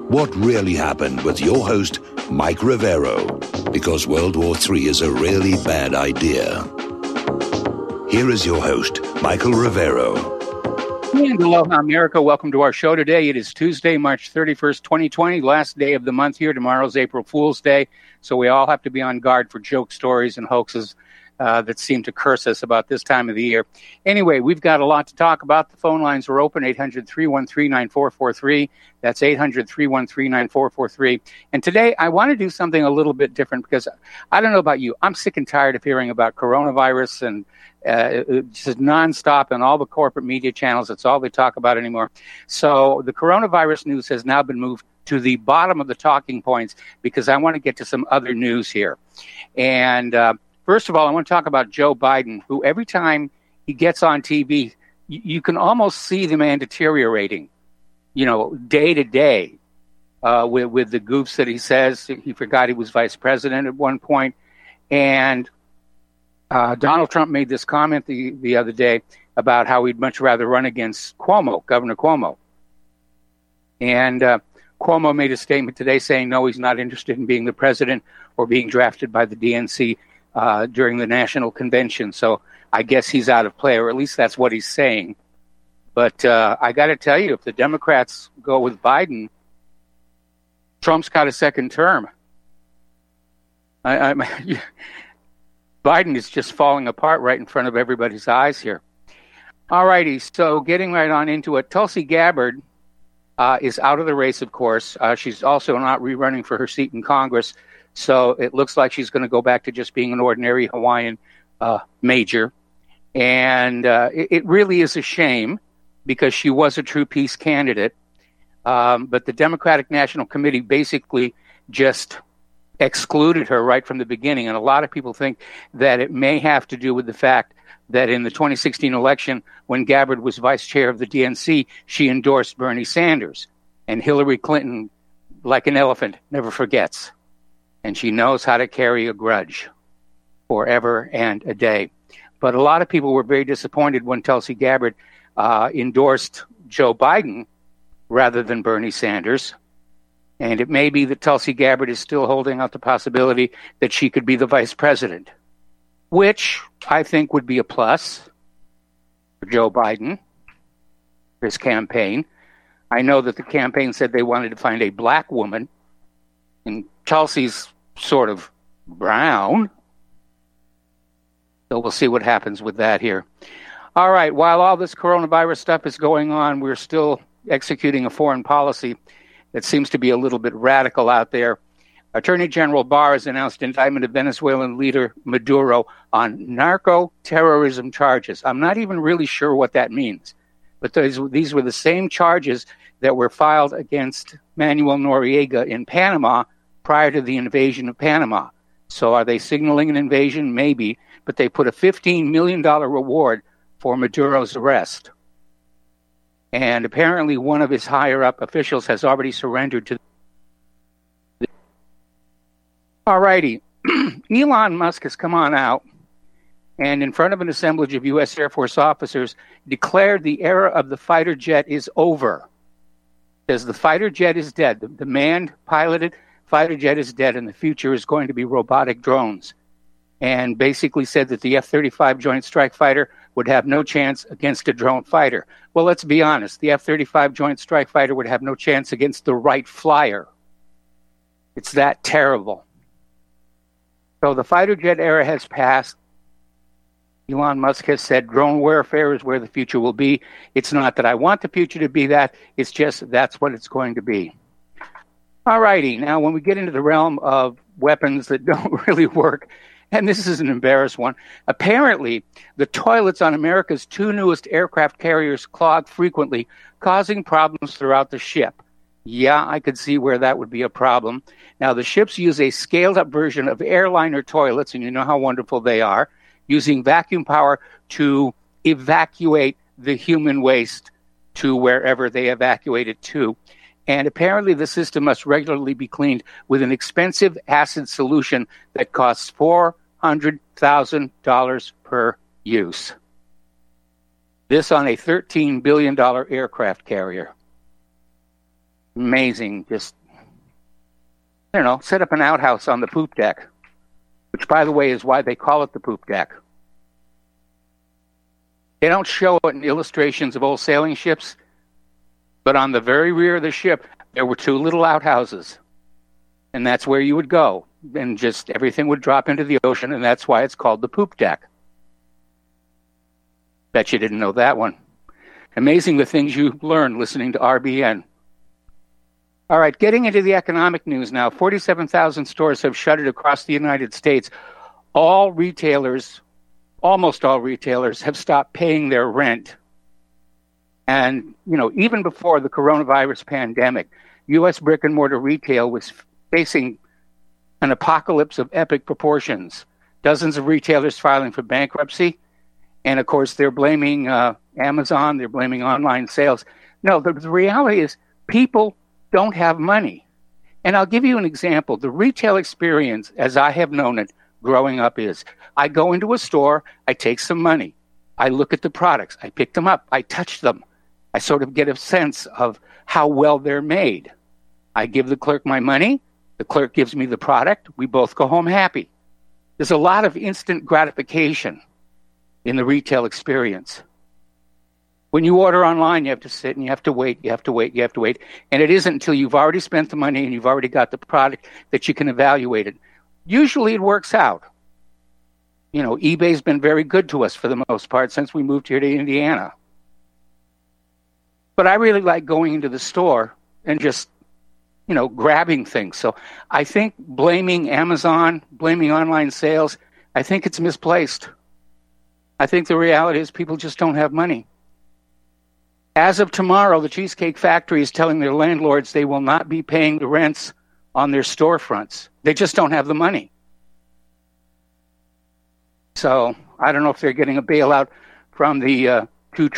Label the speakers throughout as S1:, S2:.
S1: What really happened with your host, Mike Rivero, because World War III is a really bad idea. Here is your host, Michael Rivero.
S2: And aloha, America. Welcome to our show today. It is Tuesday, March 31st, 2020, last day of the month here. Tomorrow's April Fool's Day, so we all have to be on guard for joke stories and hoaxes that seem to curse us about this time of the year. Anyway, we've got a lot to talk about. The phone lines are open, 800-313-9443. That's 800-313-9443. And today, I want to do something a little bit different because I don't know about you. I'm sick and tired of hearing about coronavirus and just nonstop on all the corporate media channels. That's all they talk about anymore. So the coronavirus news has now been moved to the bottom of the talking points because I want to get to some other news here. And first of all, I want to talk about Joe Biden, who every time he gets on TV, you can almost see the man deteriorating, day to day with the goofs that he says. He forgot he was vice president at one point. And Donald Trump made this comment the other day about how he'd much rather run against Governor Cuomo. And Cuomo made a statement today saying, no, he's not interested in being the president or being drafted by the DNC during the national convention. So I guess he's out of play, or at least that's what he's saying. But I got to tell you, if the Democrats go with Biden, Trump's got a second term. Biden is just falling apart right in front of everybody's eyes here. All righty, so getting right on into it, Tulsi Gabbard is out of the race, of course. She's also not rerunning for her seat in Congress. So it looks like she's going to go back to just being an ordinary Hawaiian major. And it really is a shame because she was a true peace candidate. But the Democratic National Committee basically just excluded her right from the beginning. And a lot of people think that it may have to do with the fact that in the 2016 election, when Gabbard was vice chair of the DNC, she endorsed Bernie Sanders. And Hillary Clinton, like an elephant, never forgets. And she knows how to carry a grudge forever and a day. But a lot of people were very disappointed when Tulsi Gabbard endorsed Joe Biden rather than Bernie Sanders. And it may be that Tulsi Gabbard is still holding out the possibility that she could be the vice president, which I think would be a plus for Joe Biden, his campaign. I know that the campaign said they wanted to find a black woman, and Tulsi's sort of brown. So we'll see what happens with that here. All right, while all this coronavirus stuff is going on, we're still executing a foreign policy that seems to be a little bit radical out there. Attorney General Barr has announced indictment of Venezuelan leader Maduro on narco-terrorism charges. I'm not even really sure what that means, but these were the same charges that were filed against Manuel Noriega in Panama prior to the invasion of Panama. So are they signaling an invasion? Maybe, but they put a $15 million reward for Maduro's arrest. And apparently one of his higher-up officials has already surrendered to. All righty. Elon Musk has come on out and in front of an assemblage of U.S. Air Force officers declared the era of the fighter jet is over. Says the fighter jet is dead. The manned piloted fighter jet is dead, and the future is going to be robotic drones. And basically said that the F-35 Joint Strike Fighter would have no chance against a drone fighter. Well, let's be honest. The F-35 Joint Strike Fighter would have no chance against the Wright Flyer. It's that terrible. So the fighter jet era has passed. Elon Musk has said drone warfare is where the future will be. It's not that I want the future to be that. It's just that's what it's going to be. All righty. Now, when we get into the realm of weapons that don't really work, and this is an embarrassing one, apparently the toilets on America's two newest aircraft carriers clog frequently, causing problems throughout the ship. Yeah, I could see where that would be a problem. Now, the ships use a scaled-up version of airliner toilets, and you know how wonderful they are, using vacuum power to evacuate the human waste to wherever they evacuate it to. And apparently the system must regularly be cleaned with an expensive acid solution that costs $400,000 per use. This on a $13 billion aircraft carrier. Amazing, just don't know, set up an outhouse on the poop deck, which, by the way, is why they call it the poop deck. They don't show it in illustrations of old sailing ships, but on the very rear of the ship, there were two little outhouses. And that's where you would go. And just everything would drop into the ocean, and that's why it's called the poop deck. Bet you didn't know that one. Amazing the things you learn listening to RBN. All right, getting into the economic news now. 47,000 stores have shuttered across the United States. Almost all retailers have stopped paying their rent. And, even before the coronavirus pandemic, U.S. brick and mortar retail was facing an apocalypse of epic proportions. Dozens of retailers filing for bankruptcy. And, of course, they're blaming Amazon. They're blaming online sales. No, the reality is people don't have money. And I'll give you an example. The retail experience, as I have known it growing up, is I go into a store, I take some money, I look at the products, I pick them up, I touch them. I sort of get a sense of how well they're made. I give the clerk my money, the clerk gives me the product, we both go home happy. There's a lot of instant gratification in the retail experience. When you order online, you have to sit and you have to wait. And it isn't until you've already spent the money and you've already got the product that you can evaluate it. Usually it works out. eBay's been very good to us for the most part since we moved here to Indiana. But I really like going into the store and just, grabbing things. So I think blaming Amazon, blaming online sales, I think it's misplaced. I think the reality is people just don't have money. As of tomorrow, the Cheesecake Factory is telling their landlords they will not be paying the rents on their storefronts. They just don't have the money. So I don't know if they're getting a bailout from the $2.2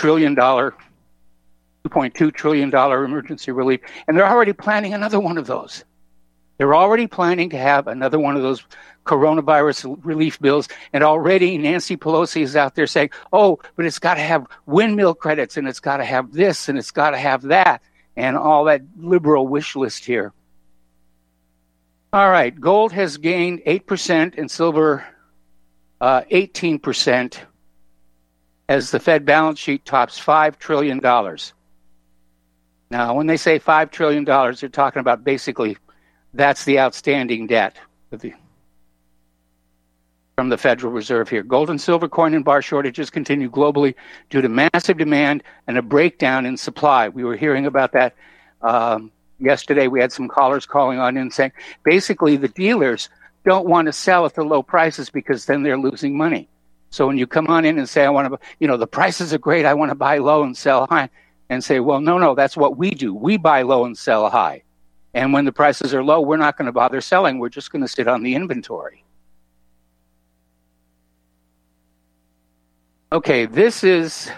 S2: trillion emergency relief. And they're already planning another one of those. They're already planning to have another one of those coronavirus relief bills. And already Nancy Pelosi is out there saying, oh, but it's got to have windmill credits and it's got to have this and it's got to have that and all that liberal wish list here. All right. Gold has gained 8% and silver 18% as the Fed balance sheet tops $5 trillion. Now, when they say $5 trillion, they're talking about basically that's the outstanding debt from the Federal Reserve here. Gold and silver coin and bar shortages continue globally due to massive demand and a breakdown in supply. We were hearing about that yesterday. We had some callers calling on in saying basically the dealers don't want to sell at the low prices because then they're losing money. So when you come on in and say, I want to, the prices are great, I want to buy low and sell high, and say, well, no, that's what we do. We buy low and sell high. And when the prices are low, we're not going to bother selling. We're just going to sit on the inventory. Okay, this is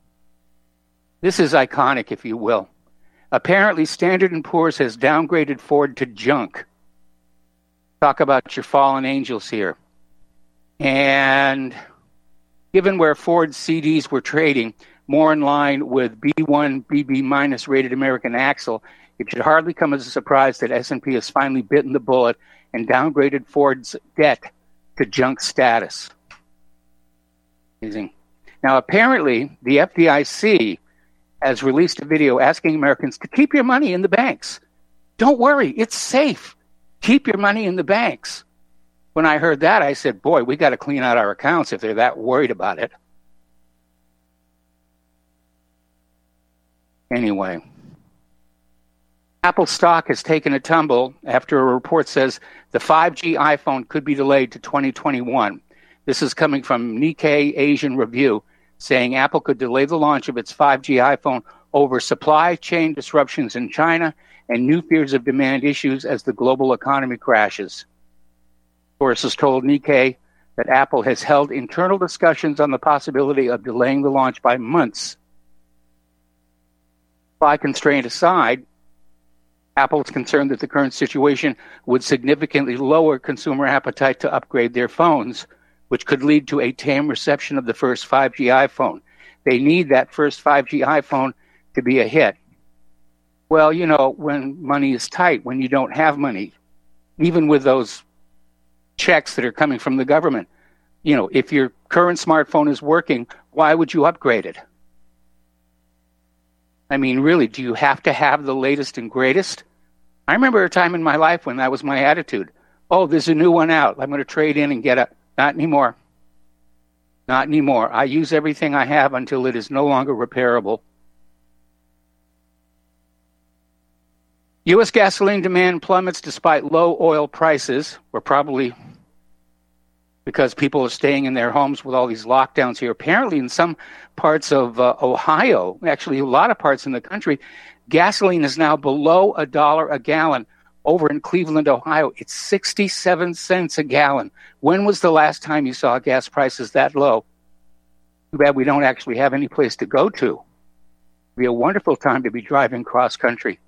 S2: iconic, if you will. Apparently, Standard & Poor's has downgraded Ford to junk. Talk about your fallen angels here. And given where Ford's CDs were trading, more in line with B1, BB minus rated American Axle, it should hardly come as a surprise that S&P has finally bitten the bullet and downgraded Ford's debt to junk status. Amazing. Now, apparently, the FDIC has released a video asking Americans to keep your money in the banks. Don't worry, it's safe. Keep your money in the banks. When I heard that, I said, boy, we got to clean out our accounts if they're that worried about it. Anyway, Apple stock has taken a tumble after a report says the 5G iPhone could be delayed to 2021. This is coming from Nikkei Asian Review, saying Apple could delay the launch of its 5G iPhone over supply chain disruptions in China and new fears of demand issues as the global economy crashes. Sources told Nikkei that Apple has held internal discussions on the possibility of delaying the launch by months. Supply constraint aside, Apple is concerned that the current situation would significantly lower consumer appetite to upgrade their phones, which could lead to a tame reception of the first 5G iPhone. They need that first 5G iPhone to be a hit. Well, when money is tight, when you don't have money, even with those checks that are coming from the government. If your current smartphone is working, why would you upgrade it? I mean, really, do you have to have the latest and greatest? I remember a time in my life when that was my attitude. Oh, there's a new one out. I'm going to trade in and get it. Not anymore. Not anymore. I use everything I have until it is no longer repairable. U.S. gasoline demand plummets despite low oil prices. We're probably because people are staying in their homes with all these lockdowns here. Apparently, in some parts of Ohio, actually a lot of parts in the country, gasoline is now below $1 a gallon. Over in Cleveland, Ohio, it's 67 cents a gallon. When was the last time you saw gas prices that low? Too bad we don't actually have any place to go to. It'd be a wonderful time to be driving cross country.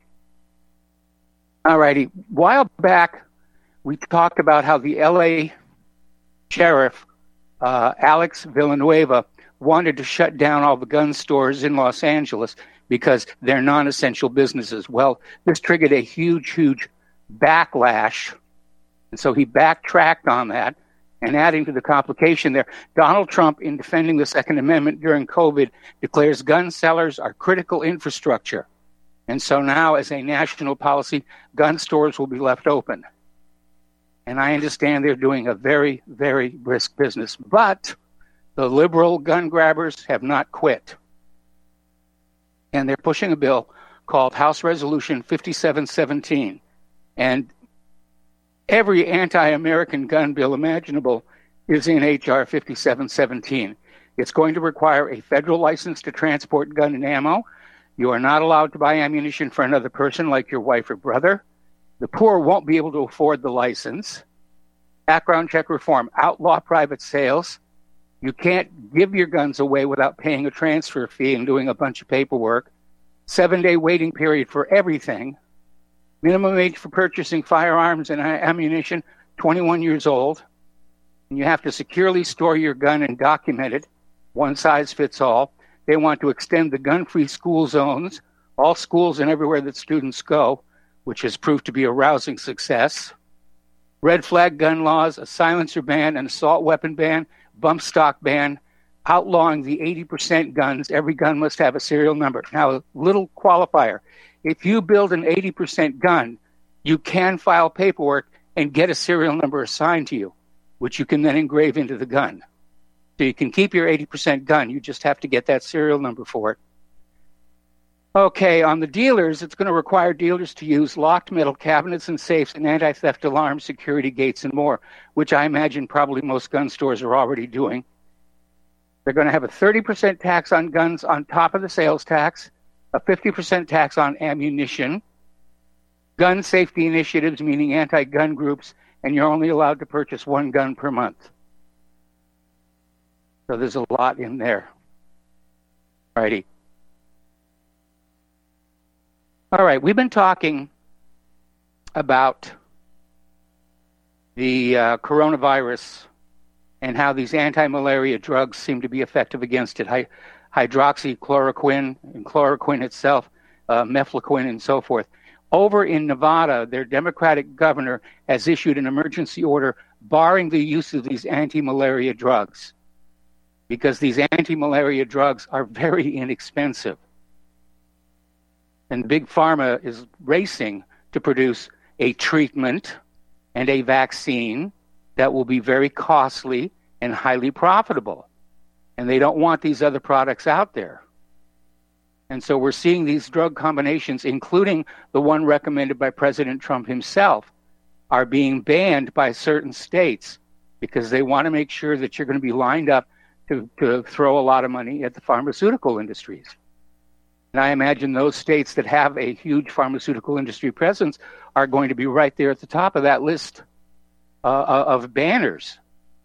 S2: All righty. A while back, we talked about how the L.A. sheriff, Alex Villanueva, wanted to shut down all the gun stores in Los Angeles because they're non-essential businesses. Well, this triggered a huge backlash, and so he backtracked on that. And adding to the complication there, Donald Trump, in defending the Second Amendment during COVID, declares gun sellers are critical infrastructure. And so now, as a national policy, gun stores will be left open. And I understand they're doing a very, very brisk business. But the liberal gun grabbers have not quit. And they're pushing a bill called House Resolution 5717. And every anti-American gun bill imaginable is in H.R. 5717. It's going to require a federal license to transport gun and ammo. You are not allowed to buy ammunition for another person like your wife or brother. The poor won't be able to afford the license. Background check reform, outlaw private sales. You can't give your guns away without paying a transfer fee and doing a bunch of paperwork. 7-day waiting period for everything. Minimum age for purchasing firearms and ammunition, 21 years old. And you have to securely store your gun and document it. One size fits all. They want to extend the gun-free school zones, all schools and everywhere that students go, which has proved to be a rousing success. Red flag gun laws, a silencer ban, an assault weapon ban, bump stock ban, outlawing the 80% guns. Every gun must have a serial number. Now, a little qualifier. If you build an 80% gun, you can file paperwork and get a serial number assigned to you, which you can then engrave into the gun. So you can keep your 80% gun. You just have to get that serial number for it. Okay, on the dealers, it's going to require dealers to use locked metal cabinets and safes and anti-theft alarms, security gates, and more, which I imagine probably most gun stores are already doing. They're going to have a 30% tax on guns on top of the sales tax, a 50% tax on ammunition, gun safety initiatives, meaning anti-gun groups, and you're only allowed to purchase one gun per month. So there's a lot in there. Alrighty. All right, we've been talking about the coronavirus and how these anti-malaria drugs seem to be effective against it. Hydroxychloroquine and chloroquine itself, mefloquine and so forth. Over in Nevada, their Democratic governor has issued an emergency order barring the use of these anti-malaria drugs because these anti-malaria drugs are very inexpensive. And Big Pharma is racing to produce a treatment and a vaccine that will be very costly and highly profitable. And they don't want these other products out there. And so we're seeing these drug combinations, including the one recommended by President Trump himself, are being banned by certain states because they want to make sure that you're going to be lined up to throw a lot of money at the pharmaceutical industries. And I imagine those states that have a huge pharmaceutical industry presence are going to be right there at the top of that list of banners.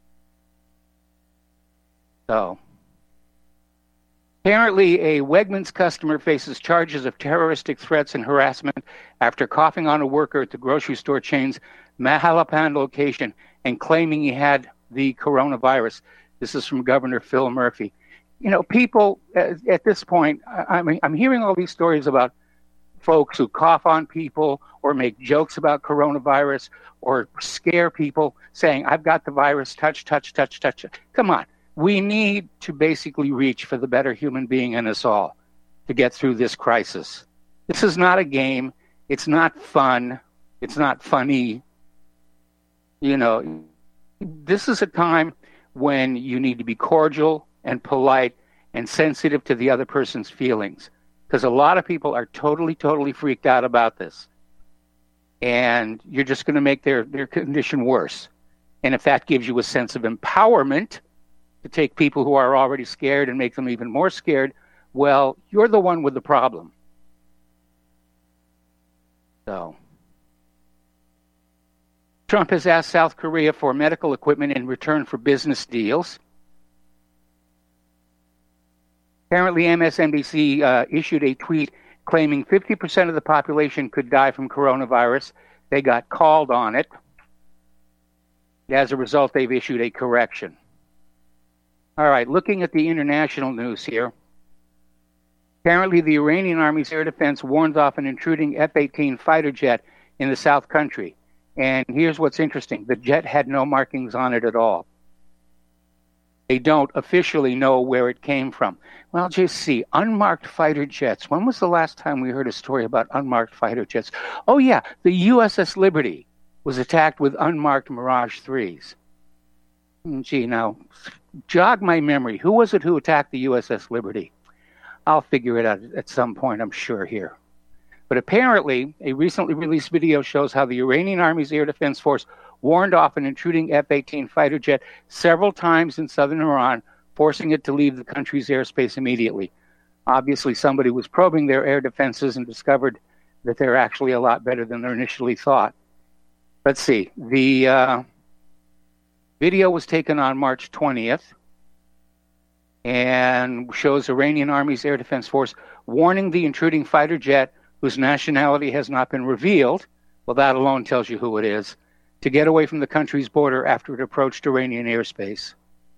S2: So, apparently a Wegmans customer faces charges of terroristic threats and harassment after coughing on a worker at the grocery store chain's Mahalapan location and claiming he had the coronavirus. This is from Governor Phil Murphy. You know, people at this point, I'm hearing all these stories about folks who cough on people or make jokes about coronavirus or scare people saying, I've got the virus, touch. Come on. We need to basically reach for the better human being in us all to get through this crisis. This is not a game. It's not fun. It's not funny. You know, this is a time when you need to be cordial and polite and sensitive to the other person's feelings, because a lot of people are totally freaked out about this. And you're just going to make their condition worse. And if that gives you a sense of empowerment to take people who are already scared and make them even more scared, well, you're the one with the problem. So, Trump has asked South Korea for medical equipment in return for business deals. Apparently, MSNBC issued a tweet claiming 50% of the population could die from coronavirus. They got called on it. As a result, they've issued a correction. All right, looking at the international news here. Apparently, the Iranian Army's air defense warned off an intruding F-18 fighter jet in the South Country. And here's what's interesting. The jet had no markings on it at all. They don't officially know where it came from. Well, just see, unmarked fighter jets. When was the last time we heard a story about unmarked fighter jets? Oh, yeah, the USS Liberty was attacked with unmarked Mirage 3s. Gee, now, jog my memory. Who was it who attacked the USS Liberty? I'll figure it out at some point, I'm sure, here. But apparently, a recently released video shows how the Iranian Army's Air Defense Force warned off an intruding F-18 fighter jet several times in southern Iran, forcing it to leave the country's airspace immediately. Obviously, somebody was probing their air defenses and discovered that they're actually a lot better than they initially thought. Let's see. The video was taken on March 20th and shows Iranian Army's Air Defense Force warning the intruding fighter jet, whose nationality has not been revealed, well, that alone tells you who it is, to get away from the country's border after it approached Iranian airspace.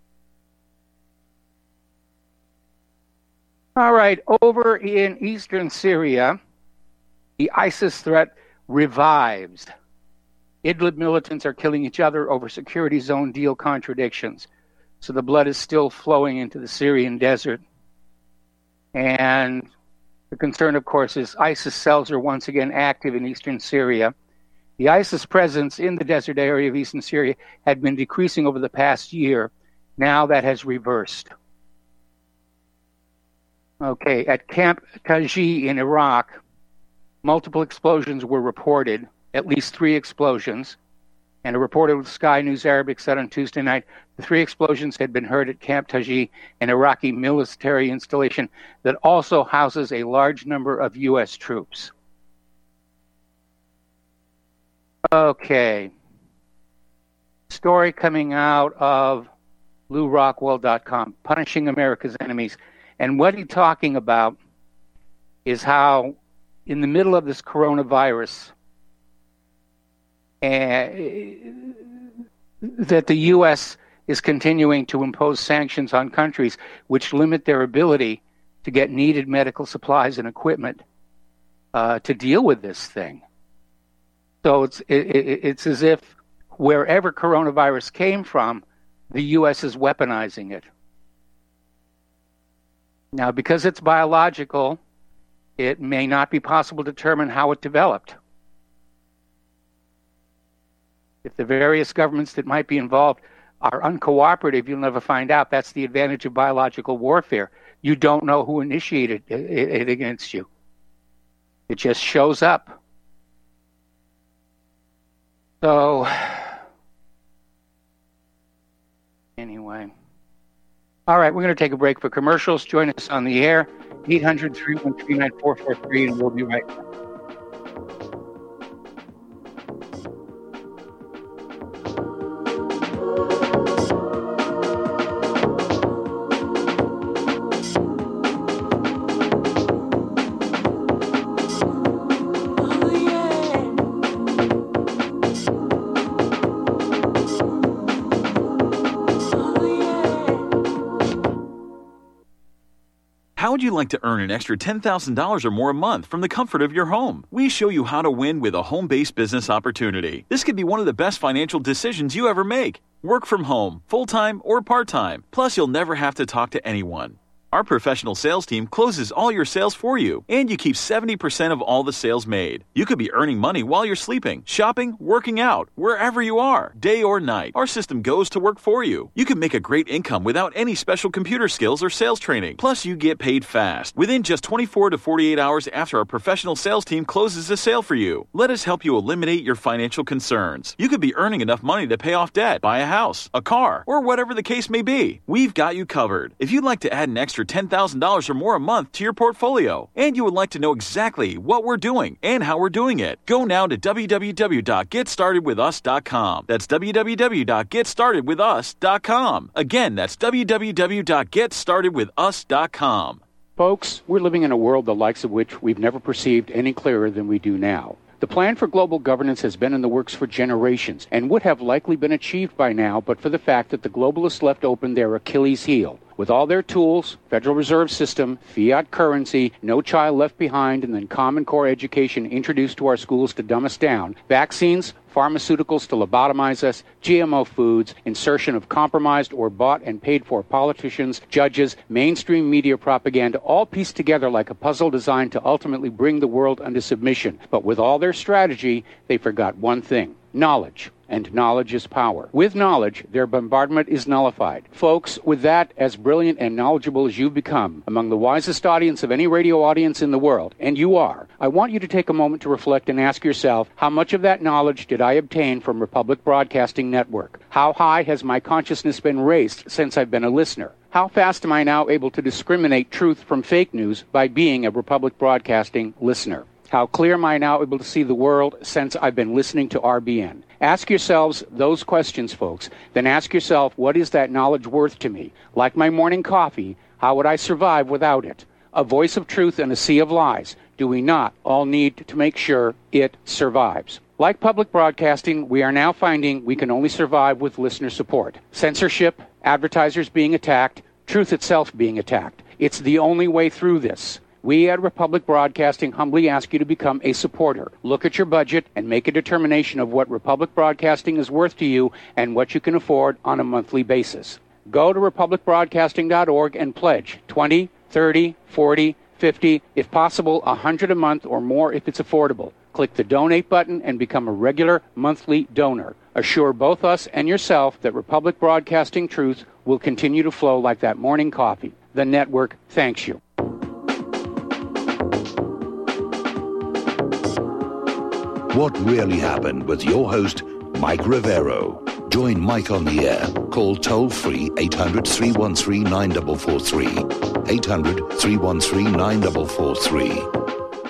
S2: All right, over in eastern Syria, the ISIS threat revives. Idlib militants are killing each other over security zone deal contradictions. So the blood is still flowing into the Syrian desert. And the concern, of course, is ISIS cells are once again active in eastern Syria. The ISIS presence in the desert area of eastern Syria had been decreasing over the past year. Now that has reversed. Okay, at Camp Taji in Iraq, multiple explosions were reported, at least 3 explosions. And a reporter with Sky News Arabic said on Tuesday night the 3 explosions had been heard at Camp Taji, an Iraqi military installation that also houses a large number of U.S. troops. Okay. Story coming out of LouRockwell.com, Punishing America's Enemies. And what he's talking about is how in the middle of this coronavirus, that the U.S. is continuing to impose sanctions on countries which limit their ability to get needed medical supplies and equipment to deal with this thing. So it's as if wherever coronavirus came from, the U.S. is weaponizing it. Now, because it's biological, it may not be possible to determine how it developed. If the various governments that might be involved are uncooperative, you'll never find out. That's the advantage of biological warfare. You don't know who initiated it against you. It just shows up. So, anyway. All right, we're going to take a break for commercials. Join us on the air, 800-313-9443, and we'll be right back.
S3: How would you like to earn an extra $10,000 or more a month from the comfort of your home? We show you how to win with a home-based business opportunity. This could be one of the best financial decisions you ever make. Work from home, full-time or part-time. Plus, you'll never have to talk to anyone. Our professional sales team closes all your sales for you, and you keep 70% of all the sales made. You could be earning money while you're sleeping, shopping, working out, wherever you are, day or night. Our system goes to work for you. You can make a great income without any special computer skills or sales training. Plus, you get paid fast, within just 24 to 48 hours after our professional sales team closes a sale for you. Let us help you eliminate your financial concerns. You could be earning enough money to pay off debt, buy a house, a car, or whatever the case may be. We've got you covered. If you'd like to add an extra $10,000 or more a month to your portfolio, and you would like to know exactly what we're doing and how we're doing it, go now to www.getstartedwithus.com. That's www.getstartedwithus.com. Again, that's www.getstartedwithus.com.
S2: Folks, we're living in a world the likes of which we've never perceived any clearer than we do now. The plan for global governance has been in the works for generations and would have likely been achieved by now but for the fact that the globalists left open their Achilles heel. With all their tools, Federal Reserve System, fiat currency, no child left behind, and then Common Core education introduced to our schools to dumb us down, vaccines, pharmaceuticals to lobotomize us, GMO foods, insertion of compromised or bought and paid for politicians, judges, mainstream media propaganda, all pieced together like a puzzle designed to ultimately bring the world under submission. But with all their strategy, they forgot one thing: knowledge. And knowledge is power. With knowledge, their bombardment is nullified. Folks, with that, as brilliant and knowledgeable as you've become, among the wisest audience of any radio audience in the world, and you are, I want you to take a moment to reflect and ask yourself, how much of that knowledge did I obtain from Republic Broadcasting Network? How high has my consciousness been raised since I've been a listener? How fast am I now able to discriminate truth from fake news by being a Republic Broadcasting listener? How clear am I now able to see the world since I've been listening to RBN? Ask yourselves those questions, folks. Then ask yourself, what is that knowledge worth to me? Like my morning coffee, how would I survive without it? A voice of truth in a sea of lies. Do we not all need to make sure it survives? Like public broadcasting, we are now finding we can only survive with listener support. Censorship, advertisers being attacked, truth itself being attacked. It's the only way through this. We at Republic Broadcasting humbly ask you to become a supporter. Look at your budget and make a determination of what Republic Broadcasting is worth to you and what you can afford on a monthly basis. Go to republicbroadcasting.org and pledge $20, $30, $40, $50, if possible, $100 a month or more if it's affordable. Click the donate button and become a regular monthly donor. Assure both us and yourself that Republic Broadcasting truth will continue to flow like that morning coffee. The network thanks you.
S1: What Really Happened with your host, Mike Rivero. Join Mike on the air. Call toll-free 800-313-9443. 800-313-9443.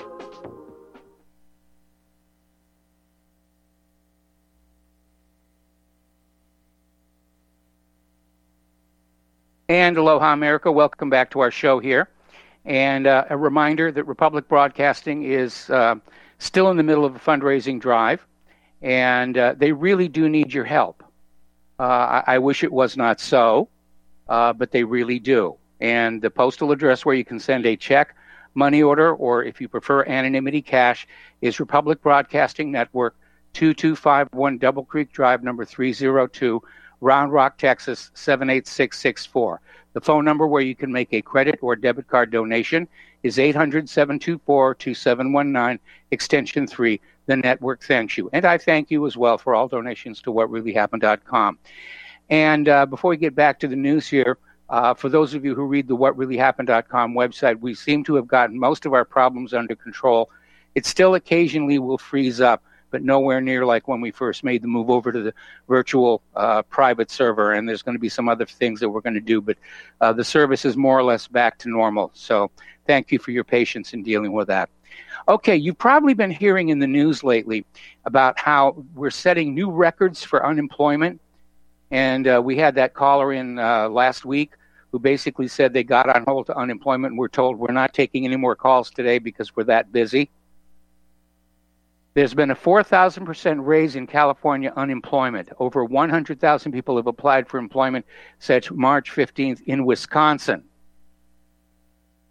S2: And aloha, America. Welcome back to our show here. And a reminder that Republic Broadcasting is still in the middle of a fundraising drive, and they really do need your help. I wish it was not so, but they really do. And the postal address where you can send a check, money order, or if you prefer anonymity cash, is Republic Broadcasting Network, 2251 Double Creek Drive, number 302, Round Rock, Texas, 78664. The phone number where you can make a credit or debit card donation is 800-724-2719, extension 3. The network thanks you. And I thank you as well for all donations to whatreallyhappened.com. And before we get back to the news here, for those of you who read the whatreallyhappened.com website, we seem to have gotten most of our problems under control. It still occasionally will freeze up, but nowhere near like when we first made the move over to the virtual private server, and there's going to be some other things that we're going to do, but the service is more or less back to normal. So thank you for your patience in dealing with that. Okay, you've probably been hearing in the news lately about how we're setting new records for unemployment, and we had that caller in last week who basically said they got on hold to unemployment, and we're told we're not taking any more calls today because we're that busy. There's been a 4,000% raise in California unemployment. Over 100,000 people have applied for employment since March 15th in Wisconsin.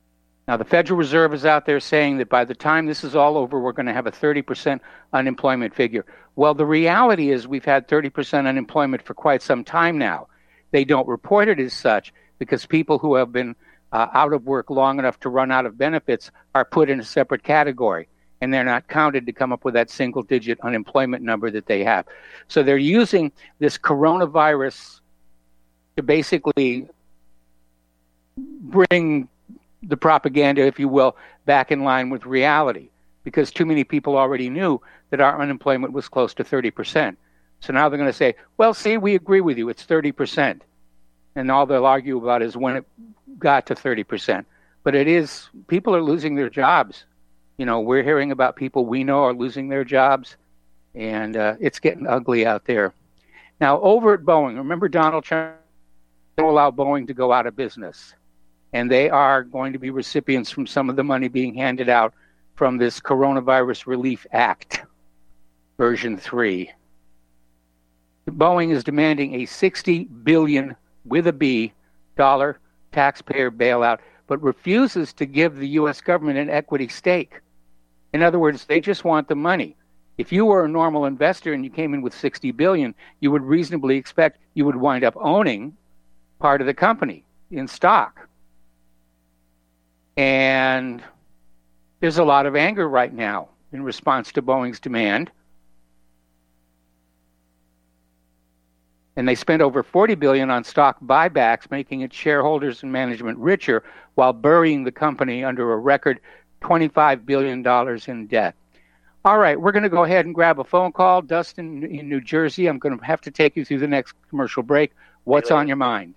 S2: Now, the Federal Reserve is out there saying that by the time this is all over, we're going to have a 30% unemployment figure. Well, the reality is we've had 30% unemployment for quite some time now. They don't report it as such because people who have been out of work long enough to run out of benefits are put in a separate category, and they're not counted to come up with that single-digit unemployment number that they have. So they're using this coronavirus to basically bring the propaganda, if you will, back in line with reality, because too many people already knew that our unemployment was close to 30%. So now they're going to say, well, see, we agree with you, it's 30%. And all they'll argue about is when it got to 30%. But it is, people are losing their jobs. You know, we're hearing about people we know are losing their jobs, and it's getting ugly out there. Now, over at Boeing, remember Donald Trump will allow Boeing to go out of business. And they are going to be recipients from some of the money being handed out from this Coronavirus Relief Act, version 3. Boeing is demanding a $60 billion, with a B, dollar taxpayer bailout, but refuses to give the U.S. government an equity stake. In other words, they just want the money. If you were a normal investor and you came in with $60 billion, you would reasonably expect you would wind up owning part of the company in stock. And there's a lot of anger right now in response to Boeing's demand. And they spent over $40 billion on stock buybacks, making its shareholders and management richer while burying the company under a record $25 billion in debt. All right, we're going to go ahead and grab a phone call. Dustin in New Jersey, I'm going to have to take you through the next commercial break. What's on your mind?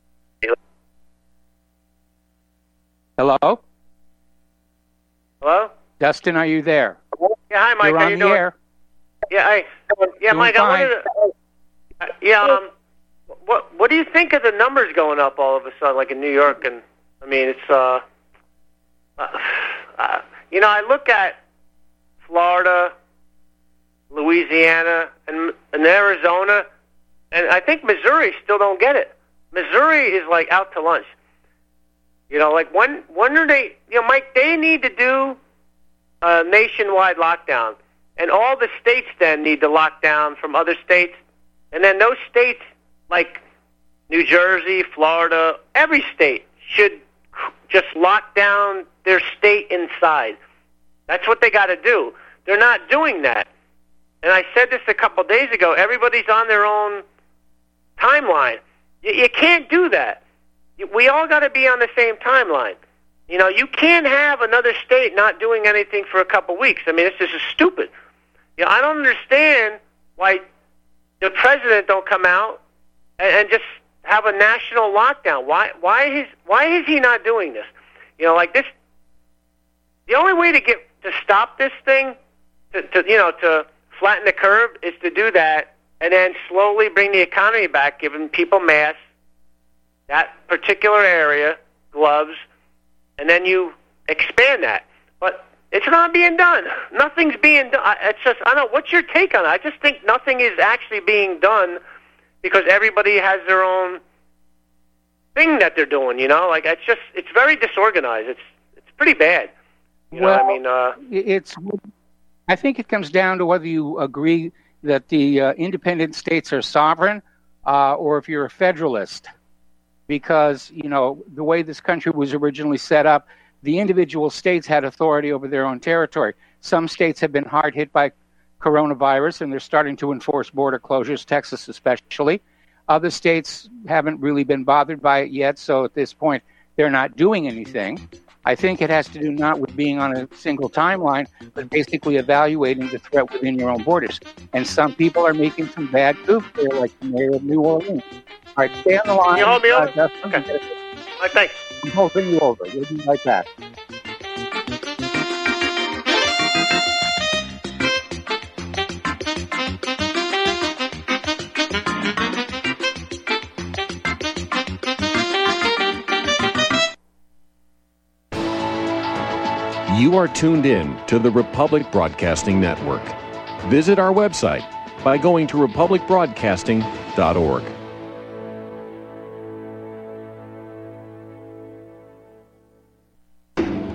S2: Hello?
S4: Hello?
S2: Dustin, are you there?
S4: Yeah, hi, Mike.
S2: You're
S4: How
S2: on
S4: you
S2: the
S4: doing?
S2: air.
S4: Yeah, Mike,
S2: fine.
S4: What do you think of the numbers going up all of a sudden, like in New York? And I mean, it's I look at Florida, Louisiana, and Arizona, and I think Missouri still don't get it. Missouri is like out to lunch. You know, like when are they? You know, Mike, they need to do a nationwide lockdown, and all the states then need to lock down from other states, and then those states like New Jersey, Florida, every state should just lock down their state inside. That's what they got to do. They're not doing that. And I said this a couple days ago. Everybody's on their own timeline. You can't do that. We all got to be on the same timeline. You know, you can't have another state not doing anything for a couple weeks. I mean, this is stupid. You know, I don't understand why the president don't come out and just have a national lockdown. Why is he not doing this? You know, like this. The only way to stop this thing, to flatten the curve, is to do that, and then slowly bring the economy back, giving people masks, that particular area, gloves, and then you expand that. But it's not being done. Nothing's being done. It's just, I don't know, what's your take on it? I just think nothing is actually being done because everybody has their own thing that they're doing, you know? Like, it's very disorganized. It's pretty bad. You know what I mean?
S2: I think it comes down to whether you agree that the independent states are sovereign or if you're a federalist. Because, you know, the way this country was originally set up, the individual states had authority over their own territory. Some states have been hard hit by coronavirus, and they're starting to enforce border closures, Texas especially. Other states haven't really been bothered by it yet, so at this point, they're not doing anything. I think it has to do not with being on a single timeline, but basically evaluating the threat within your own borders. And some people are making some bad goofs there, like the mayor of New Orleans. All right, stay on the line.
S4: Can you hold me over?
S2: Dustin,
S4: okay. All right, thanks.
S2: I'm holding you over. We'll be right back.
S5: You are tuned in to the Republic Broadcasting Network. Visit our website by going to republicbroadcasting.org.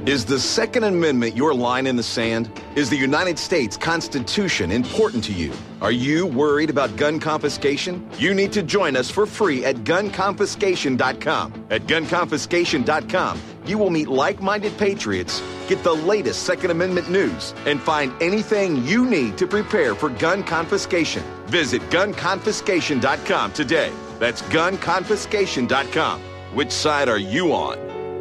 S6: Is the Second Amendment your line in the sand? Is the United States Constitution important to you? Are you worried about gun confiscation? You need to join us for free at gunconfiscation.com. At gunconfiscation.com, you will meet like-minded patriots, get the latest Second Amendment news, and find anything you need to prepare for gun confiscation. Visit gunconfiscation.com today. That's gunconfiscation.com. Which side are you on?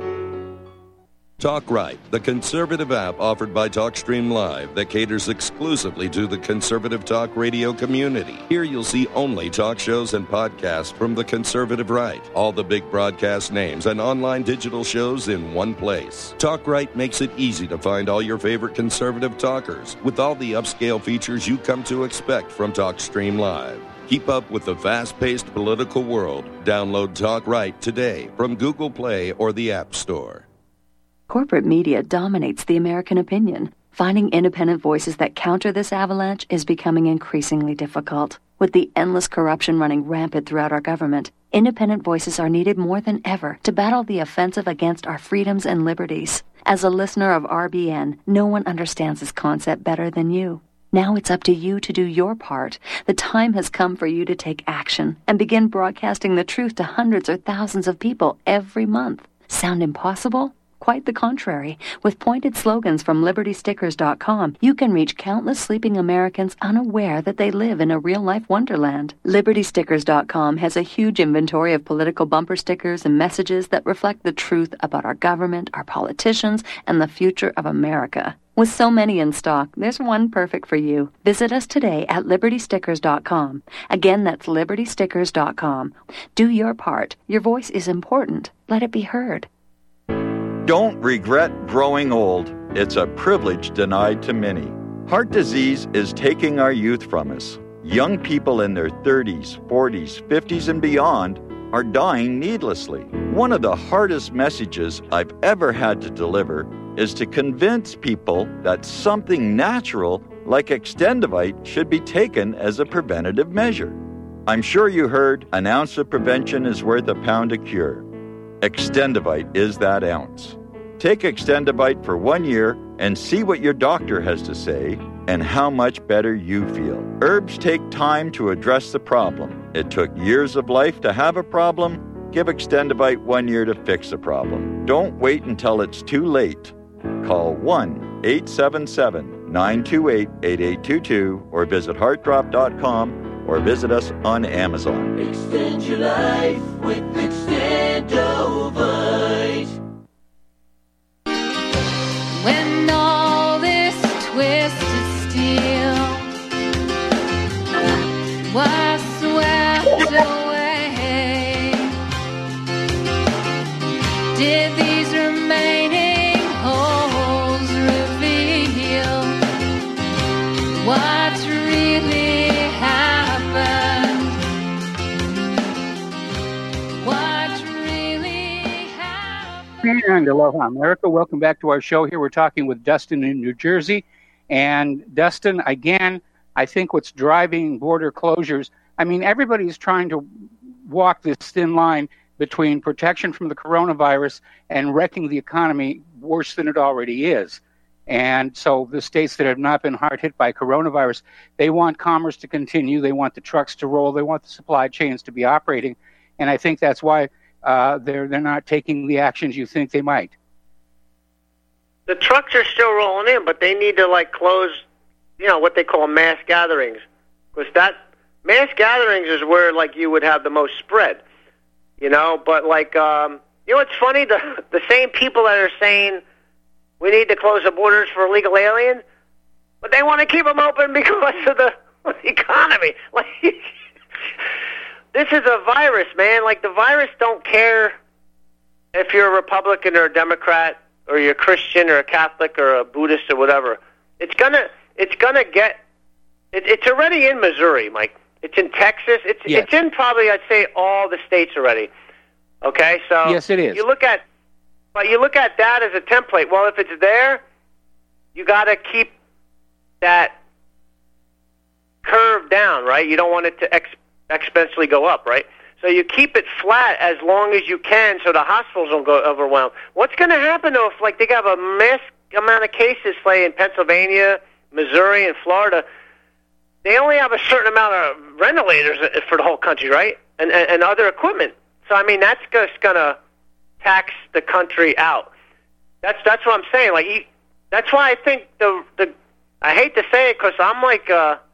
S7: Talk Right, the conservative app offered by TalkStream Live that caters exclusively to the conservative talk radio community. Here you'll see only talk shows and podcasts from the conservative right. All the big broadcast names and online digital shows in one place. Talk Right makes it easy to find all your favorite conservative talkers with all the upscale features you come to expect from TalkStream Live. Keep up with the fast-paced political world. Download Talk Right today from Google Play or the App Store.
S8: Corporate media dominates the American opinion. Finding independent voices that counter this avalanche is becoming increasingly difficult. With the endless corruption running rampant throughout our government, independent voices are needed more than ever to battle the offensive against our freedoms and liberties. As a listener of RBN, no one understands this concept better than you. Now it's up to you to do your part. The time has come for you to take action and begin broadcasting the truth to hundreds or thousands of people every month. Sound impossible? Quite the contrary. With pointed slogans from LibertyStickers.com, you can reach countless sleeping Americans unaware that they live in a real-life wonderland. LibertyStickers.com has a huge inventory of political bumper stickers and messages that reflect the truth about our government, our politicians, and the future of America. With so many in stock, there's one perfect for you. Visit us today at LibertyStickers.com. Again, that's LibertyStickers.com. Do your part. Your voice is important. Let it be heard.
S9: Don't regret growing old. It's a privilege denied to many. Heart disease is taking our youth from us. Young people in their 30s, 40s, 50s, and beyond are dying needlessly. One of the hardest messages I've ever had to deliver is to convince people that something natural like Extendivite should be taken as a preventative measure. I'm sure you heard an ounce of prevention is worth a pound of cure. Extendivite is that ounce. Take Extendivite for 1 year and see what your doctor has to say and how much better you feel. Herbs take time to address the problem. It took years of life to have a problem. Give Extendivite 1 year to fix a problem. Don't wait until it's too late. Call 1-877-928-8822 or visit heartdrop.com or visit us on Amazon.
S10: Extend your life with Extendovite.
S11: When all this twisted steel was swept away, did these remaining holes reveal what's really happened? What really happened?
S2: And aloha, America. Welcome back to our show. Here we're talking with Dustin in New Jersey. And Dustin, again, I think what's driving border closures, I mean, everybody's trying to walk this thin line between protection from the coronavirus and wrecking the economy worse than it already is. And so the states that have not been hard hit by coronavirus, they want commerce to continue. They want the trucks to roll. They want the supply chains to be operating. And I think that's why they're not taking the actions you think they might.
S4: The trucks are still rolling in, but they need to close, what they call mass gatherings, because that mass gatherings is where you would have the most spread, But it's funny, the same people that are saying we need to close the borders for illegal aliens, but they want to keep them open because of the economy. This is a virus, man. The virus don't care if you're a Republican or a Democrat or you're a Christian or a Catholic or a Buddhist or whatever. It's gonna get. It's already in Missouri, Mike. It's in Texas. It's in probably, I'd say, all the states already. Okay, so
S2: yes, it is.
S4: You look at that as a template. Well, if it's there, you got to keep that curve down, right? You don't want it to exponentially go up, right? So you keep it flat as long as you can so the hospitals don't go overwhelmed. What's going to happen, though, if like they have a mass amount of cases, say, in Pennsylvania, Missouri, and Florida? They only have a certain amount of ventilators for the whole country, right? And other equipment. So, I mean, that's just going to tax the country out. That's what I'm saying. Like, that's why I think I hate to say it because I'm like,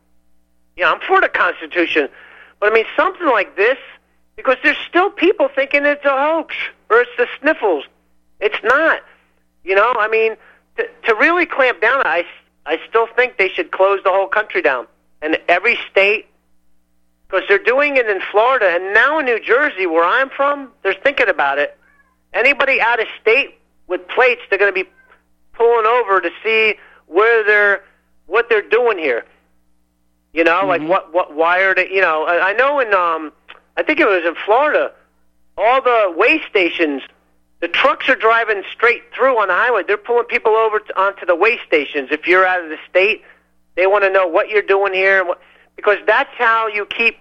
S4: I'm for the Constitution. But, I mean, something like this, because there's still people thinking it's a hoax or it's the sniffles. It's not. You know, I mean, to really clamp down, I still think they should close the whole country down. And every state, because they're doing it in Florida, and now in New Jersey, where I'm from, they're thinking about it. Anybody out of state with plates, they're going to be pulling over to see what they're doing here. You know, like why are they? You know, I know in I think it was in Florida, all the way stations, the trucks are driving straight through on the highway. They're pulling people over onto the way stations. If you're out of the state, they want to know what you're doing here, because that's how you keep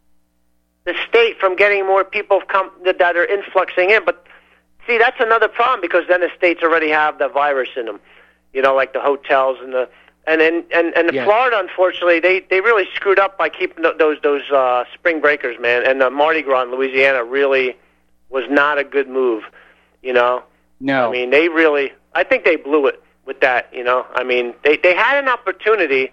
S4: the state from getting more people that are influxing in. But see, that's another problem, because then the states already have the virus in them. You know, like the hotels and Florida, unfortunately, they really screwed up by keeping those spring breakers, man. And the Mardi Gras in Louisiana really was not a good move. You know,
S2: no.
S4: I mean, I think they blew it with that. You know, I mean, they had an opportunity,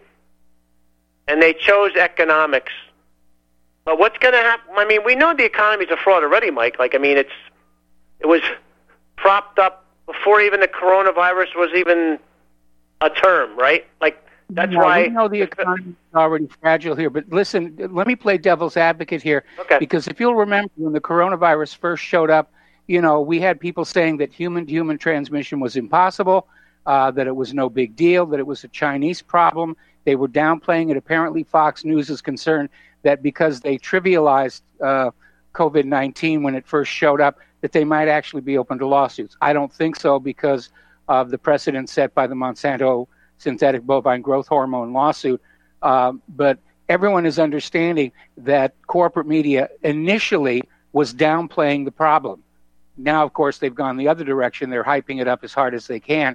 S4: and they chose economics. But what's going to happen? I mean, we know the economy's a fraud already, Mike. Like, I mean, it was propped up before even the coronavirus was even a term, right? Like, that's why.
S2: We know the economy is already fragile here. But listen, let me play devil's advocate here.
S4: Okay.
S2: Because if you'll remember, when the coronavirus first showed up, you know, we had people saying that human-to-human transmission was impossible, that it was no big deal, that it was a Chinese problem. They were downplaying it. Apparently, Fox News is concerned that because they trivialized COVID-19 when it first showed up, that they might actually be open to lawsuits. I don't think so, because of the precedent set by the Monsanto synthetic bovine growth hormone lawsuit. But everyone is understanding that corporate media initially was downplaying the problem. Now, of course, they've gone the other direction. They're hyping it up as hard as they can.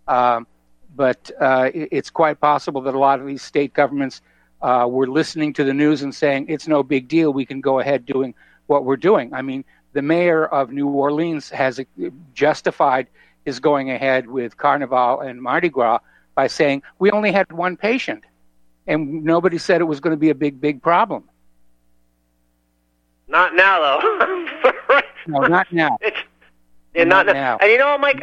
S2: But it's quite possible that a lot of these state governments were listening to the news and saying, it's no big deal, we can go ahead doing what we're doing. I mean, the mayor of New Orleans has justified his going ahead with Carnival and Mardi Gras by saying, we only had one patient, and nobody said it was going to be a big problem.
S4: Not now, though.
S2: No, not now.
S4: Not now. And you know, Mike,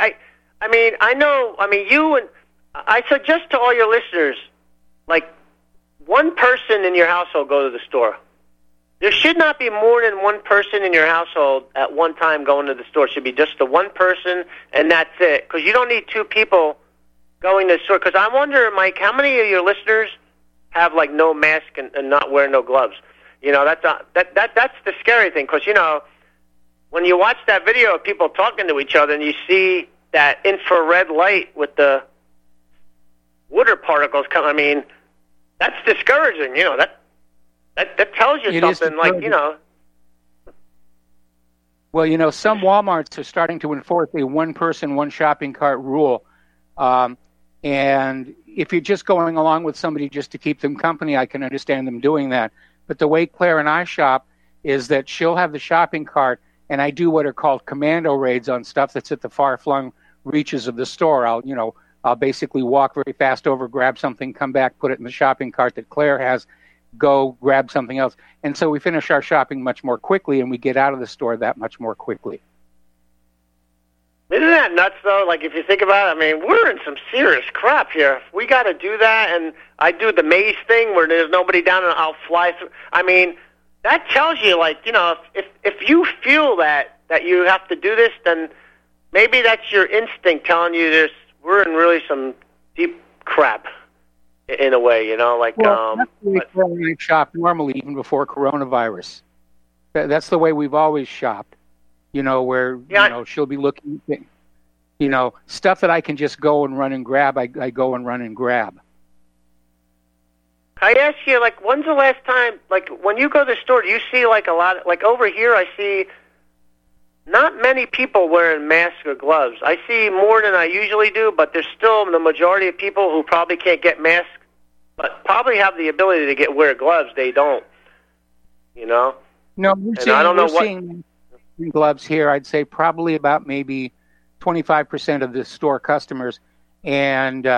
S4: I suggest to all your listeners, like, one person in your household go to the store. There should not be more than one person in your household at one time going to the store. It should be just the one person, and that's it. Because you don't need two people going to the store. Because I wonder, Mike, how many of your listeners have, like, no mask and not wearing no gloves? You know, that's the scary thing. Because, you know, when you watch that video of people talking to each other and you see that infrared light with the water particles coming, I mean, that's discouraging. You know, that tells you something, like, you know.
S2: Well, you know, some Walmarts are starting to enforce a one-person, one-shopping cart rule. And if you're just going along with somebody just to keep them company, I can understand them doing that. But the way Claire and I shop is that she'll have the shopping cart, and I do what are called commando raids on stuff that's at the far-flung reaches of the store. I'll basically walk very fast over, grab something, come back, put it in the shopping cart that Claire has, go grab something else. And so we finish our shopping much more quickly, and we get out of the store that much more quickly.
S4: Isn't that nuts, though? Like, if you think about it, I mean, we're in some serious crap here. We got to do that, and I do the maze thing where there's nobody down and I'll fly through. I mean, that tells you, like, you know, if you feel that you have to do this, then maybe that's your instinct telling you this. We're in really some deep crap, in a way, you know, like.
S2: Well, that's the way we shop normally, even before coronavirus. That's the way we've always shopped. You know, where she'll be looking, you know, stuff that I can just go and run and grab. I go and run and grab.
S4: I ask you, like, when's the last time, like, when you go to the store, do you see, like, a lot, like, over here I see not many people wearing masks or gloves. I see more than I usually do, but there's still the majority of people who probably can't get masks, but probably have the ability to wear gloves. They don't, you know?
S2: No, we're seeing gloves here. I'd say probably about maybe 25% of the store customers. And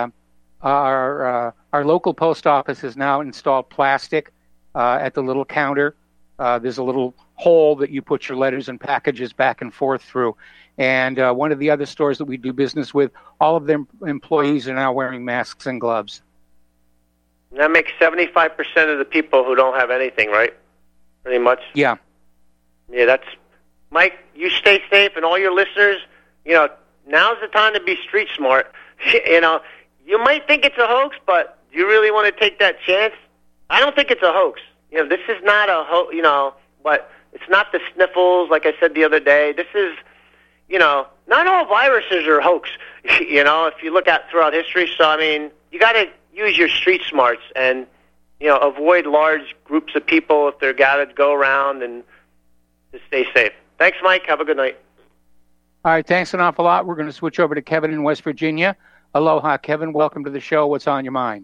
S2: our local post office has now installed plastic at the little counter. There's a little hole that you put your letters and packages back and forth through. And one of the other stores that we do business with, all of their employees are now wearing masks and gloves.
S4: And that makes 75% of the people who don't have anything, right? Pretty much.
S2: Yeah.
S4: Yeah, that's... Mike, you stay safe, and all your listeners, you know, now's the time to be street smart. You know, you might think it's a hoax, but do you really want to take that chance? I don't think it's a hoax. You know, this is not a hoax, you know, but it's not the sniffles, like I said the other day. This is, you know, not all viruses are hoax, you know, if you look at throughout history. So, I mean, you got to use your street smarts and, you know, avoid large groups of people if they're gathered, go around and just stay safe. Thanks, Mike. Have a good night.
S2: All right, thanks an awful lot. We're going to switch over to Kevin in West Virginia. Aloha, Kevin. Welcome to the show. What's on your mind?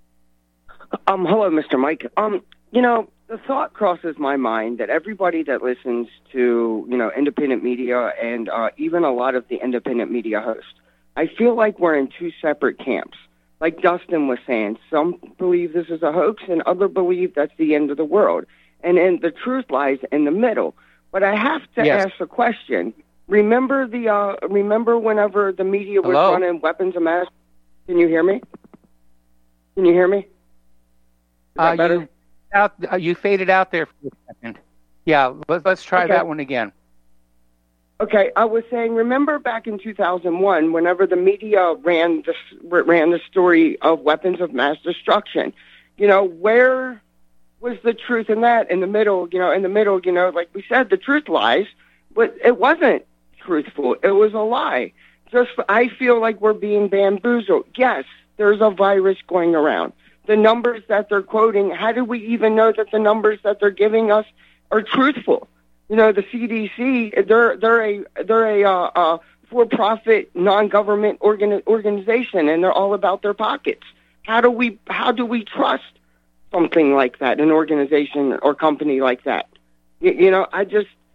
S12: Hello, Mr. Mike. You know, the thought crosses my mind that everybody that listens to, you know, independent media and even a lot of the independent media hosts, I feel like we're in two separate camps. Like Dustin was saying, some believe this is a hoax and others believe that's the end of the world. And the truth lies in the middle. But I have to ask a question. Remember whenever the media was running weapons of mass? Can you hear me? Can you hear me? Is that better?
S2: You faded out there for a second. Yeah, let's try that one again.
S12: Okay, I was saying, remember back in 2001, whenever the media ran the story of weapons of mass destruction, you know, where was the truth in that? In the middle, you know, like we said, the truth lies, but it wasn't truthful. It was a lie. I feel like we're being bamboozled. Yes, there's a virus going around. The numbers that they're quoting, how do we even know that the numbers that they're giving us are truthful? You know, the CDC, they're a for-profit, non-government organization, and they're all about their pockets. How do we trust something like that, an organization or company like that? You know, I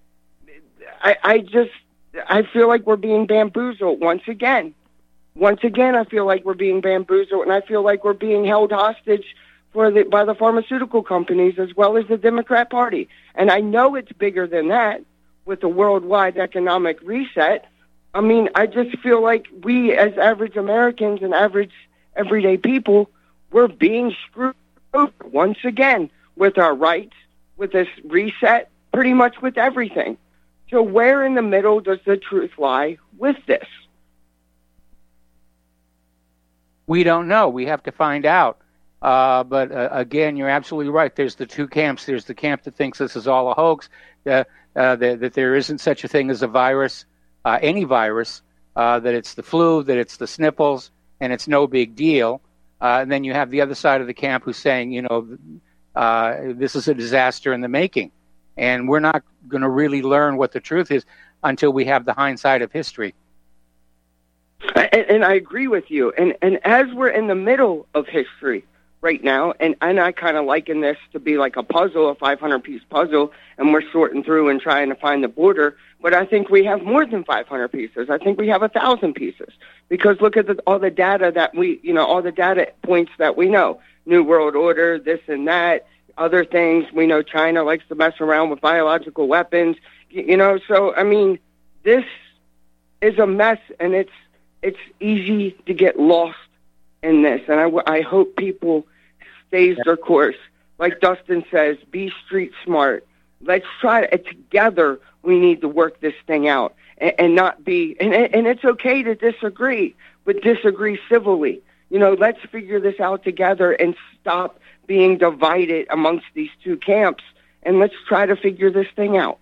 S12: feel like we're being bamboozled once again. Once again, I feel like we're being bamboozled, and I feel like we're being held hostage by the pharmaceutical companies as well as the Democrat Party. And I know it's bigger than that with the worldwide economic reset. I mean, I just feel like we as average Americans and average everyday people, we're being screwed over once again with our rights, with this reset, pretty much with everything. So where in the middle does the truth lie with this?
S2: We don't know. We have to find out. But again, you're absolutely right. There's the two camps. There's the camp that thinks this is all a hoax, that there isn't such a thing as a virus, any virus, that it's the flu, that it's the sniffles, and it's no big deal. And then you have the other side of the camp who's saying, you know, this is a disaster in the making. And we're not going to really learn what the truth is until we have the hindsight of history.
S12: And I agree with you. And as we're in the middle of history right now, and I kind of liken this to be like a puzzle, a 500-piece puzzle, and we're sorting through and trying to find the border. But I think we have more than 500 pieces. I think we have 1,000 pieces. Because look at all the data that all the data points that we know. New World Order, this and that, other things. We know China likes to mess around with biological weapons. You know, so, I mean, this is a mess, and it's easy to get lost in this, and I hope people stays their course. Like Dustin says, be street smart. Let's try to, together, we need to work this thing out and not be, and it's okay to disagree, but disagree civilly. You know, let's figure this out together and stop being divided amongst these two camps, and let's try to figure this thing out.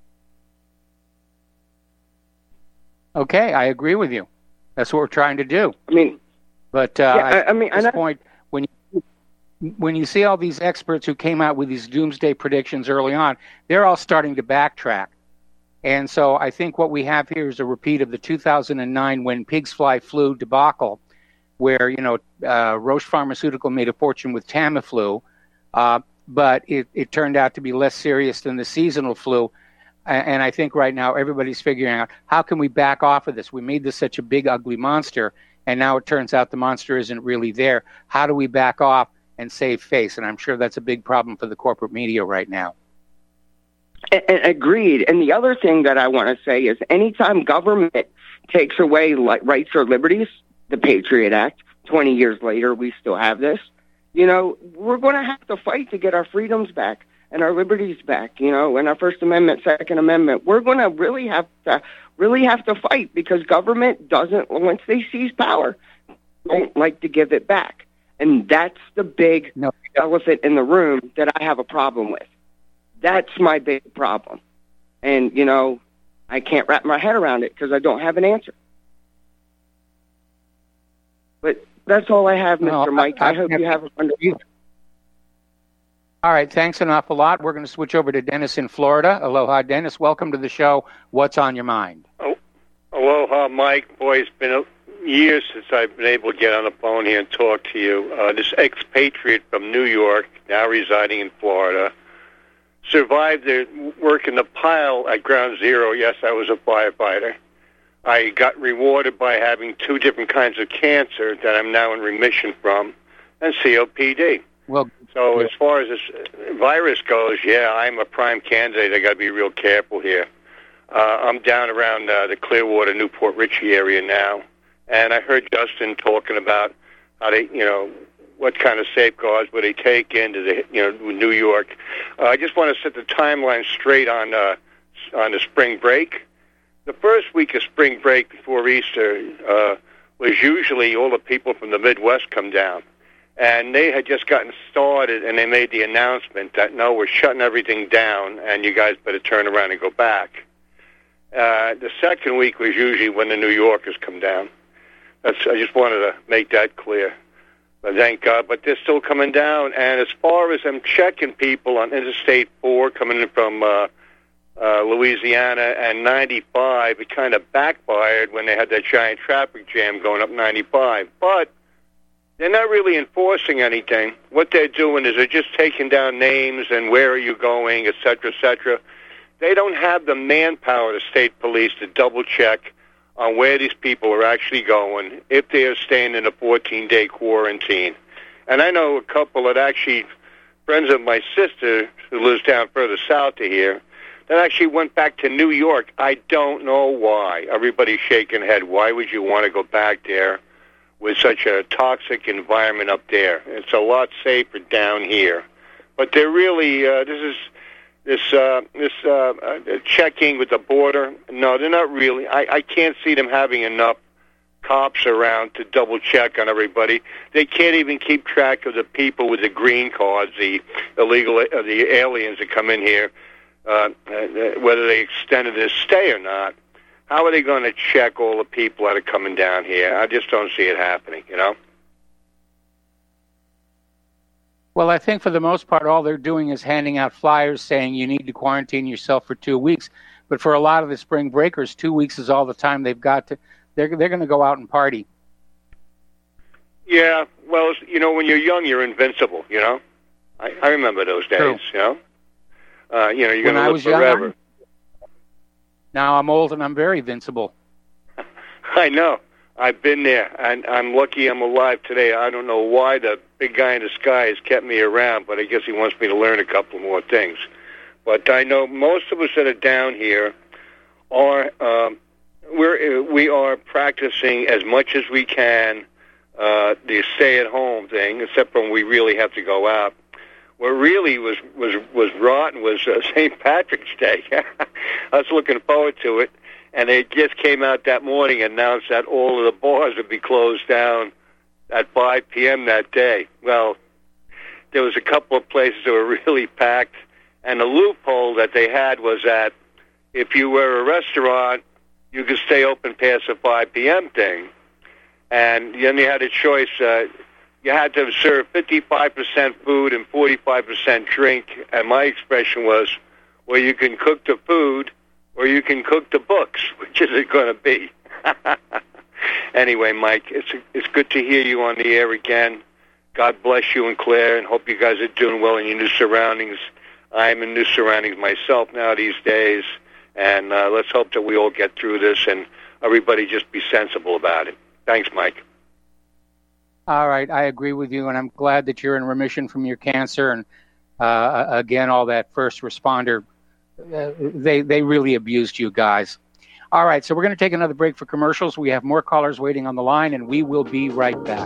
S2: Okay, I agree with you. That's what we're trying to do.
S12: I mean,
S2: but
S12: at
S2: this point, when when you see all these experts who came out with these doomsday predictions early on, they're all starting to backtrack. And so I think what we have here is a repeat of the 2009 when pigs fly flu debacle, where, Roche Pharmaceutical made a fortune with Tamiflu, but it turned out to be less serious than the seasonal flu. And I think right now everybody's figuring out, how can we back off of this? We made this such a big, ugly monster, and now it turns out the monster isn't really there. How do we back off and save face? And I'm sure that's a big problem for the corporate media right now.
S12: Agreed. And the other thing that I want to say is anytime government takes away rights or liberties, the Patriot Act, 20 years later, we still have this, we're going to have to fight to get our freedoms back and our liberties back, and our First Amendment, Second Amendment. We're going to really have to fight, because government doesn't, once they seize power, don't like to give it back. And that's the big elephant in the room that I have a problem with. That's my big problem. And, I can't wrap my head around it because I don't have an answer. But that's all I have, Mr. Mike. I hope you have a wonderful.
S2: All right, thanks an awful lot. We're going to switch over to Dennis in Florida. Aloha, Dennis. Welcome to the show. What's on your mind?
S13: Oh, aloha, Mike. Boy, it's been years since I've been able to get on the phone here and talk to you. This expatriate from New York, now residing in Florida, survived the work in the pile at Ground Zero. Yes, I was a firefighter. I got rewarded by having 2 different kinds of cancer that I'm now in remission from, and COPD. So as far as this virus goes, I'm a prime candidate. I got to be real careful here. I'm down around the Clearwater, Newport Richey area now, and I heard Justin talking about how they, what kind of safeguards would they take into the, New York. I just want to set the timeline straight on the spring break. The first week of spring break before Easter was usually all the people from the Midwest come down. And they had just gotten started, and they made the announcement that, no, we're shutting everything down, and you guys better turn around and go back. The second week was usually when the New Yorkers come down. I just wanted to make that clear. But thank God. But they're still coming down. And as far as them checking people on Interstate 4 coming in from Louisiana and 95, it kind of backfired when they had that giant traffic jam going up 95. But they're not really enforcing anything. What they're doing is they're just taking down names and where are you going, et cetera, et cetera. They don't have the manpower, the state police, to double-check on where these people are actually going, if they are staying in a 14-day quarantine. And I know a couple that actually, friends of my sister, who lives down further south of here, that actually went back to New York. I don't know why. Everybody's shaking head. Why would you want to go back there with such a toxic environment up there? It's a lot safer down here. But they're really, this checking with the border, no, they're not really. I can't see them having enough cops around to double check on everybody. They can't even keep track of the people with the green cards, the illegal, the aliens that come in here, whether they extended their stay or not. How are they going to check all the people that are coming down here? I just don't see it happening,
S2: Well, I think for the most part, all they're doing is handing out flyers saying you need to quarantine yourself for 2 weeks. But for a lot of the spring breakers, 2 weeks is all the time they've got to. They're going to go out and party.
S13: Yeah, well, when you're young, you're invincible. I remember those days. True. You're going to live forever.
S2: Young, now I'm old and I'm very invincible.
S13: I know. I've been there, and I'm lucky I'm alive today. I don't know why the big guy in the sky has kept me around, but I guess he wants me to learn a couple more things. But I know most of us that are down here are we are practicing as much as we can the stay-at-home thing, except when we really have to go out. What really was rotten was St. Patrick's Day. I was looking forward to it. And they just came out that morning and announced that all of the bars would be closed down at 5 p.m. that day. Well, there was a couple of places that were really packed, and the loophole that they had was that if you were a restaurant, you could stay open past the 5 p.m. thing. And then you had a choice. you had to serve 55% food and 45% drink. And my expression was, well, you can cook the food or you can cook the books. Which is it going to be? Anyway, Mike, it's good to hear you on the air again. God bless you and Claire, and hope you guys are doing well in your new surroundings. I'm in new surroundings myself now these days, and let's hope that we all get through this and everybody just be sensible about it. Thanks, Mike.
S2: All right, I agree with you, and I'm glad that you're in remission from your cancer. And again, all that first responder, they really abused you guys. All right, so we're going to take another break for commercials. We have more callers waiting on the line, and we will be right back.